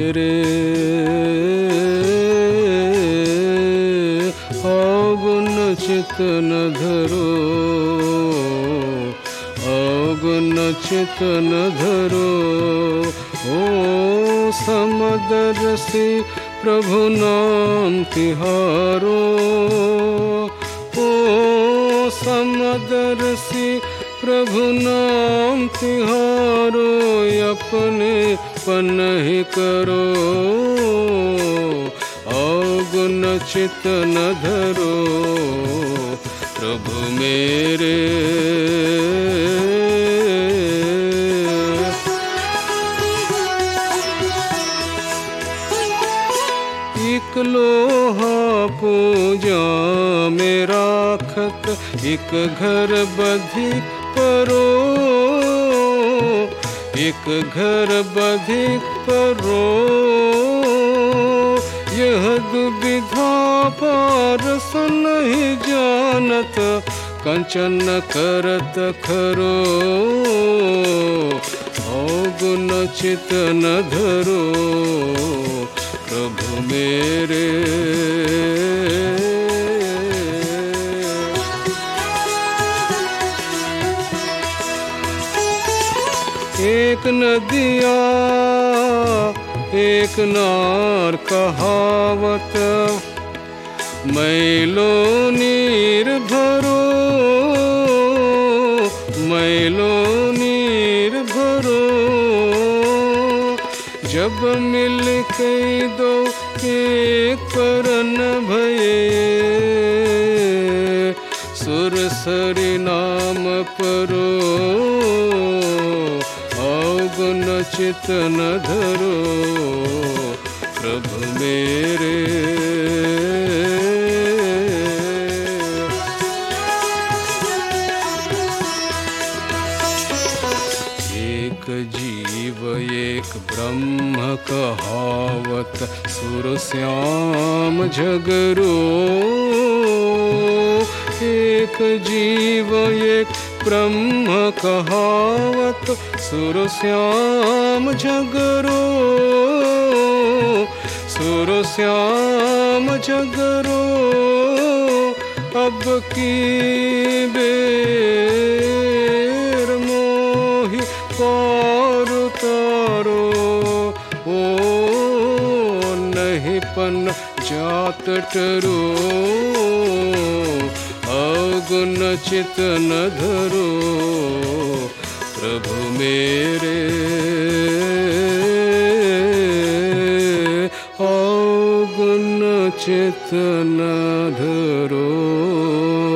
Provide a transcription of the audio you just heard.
मेरे अवगुण चित न धरो, अवगुण चित न धरो। ओ समदर्शी प्रभु नाम तिहारो, ओ समदर्शी प्रभु नाम तिहारो। अपने पन ही करो, अवगुण चित न धरो प्रभु मेरे। एक लोहा पूजा में राखत, एक घर बधिक परो, एक घर बधिक परो। यह दुविधा पारस नहीं जानत, कंचन करत खरो। अवगुण चित न धरो प्रभु मेरे। एक नदिया एक नार कहावत, मैलो नीर भरो, मैलो नीर भरो। जब मिल के दो एक परन भये, सुरसरी नाम परो। अवगुण चित न धरो प्रभु मेरे। एक जीव एक ब्रह्म कहावत, सुर श्याम झगरो। एक जीव एक ब्रह्म कहावत, सुर श्याम झगरो, सुर श्याम झगरो। अब की बेर मोहि पार उतारो, ओ नहीं पन जात टरो। अवगुण चित न धरो प्रभु मेरे। अवगुण चित न धरो।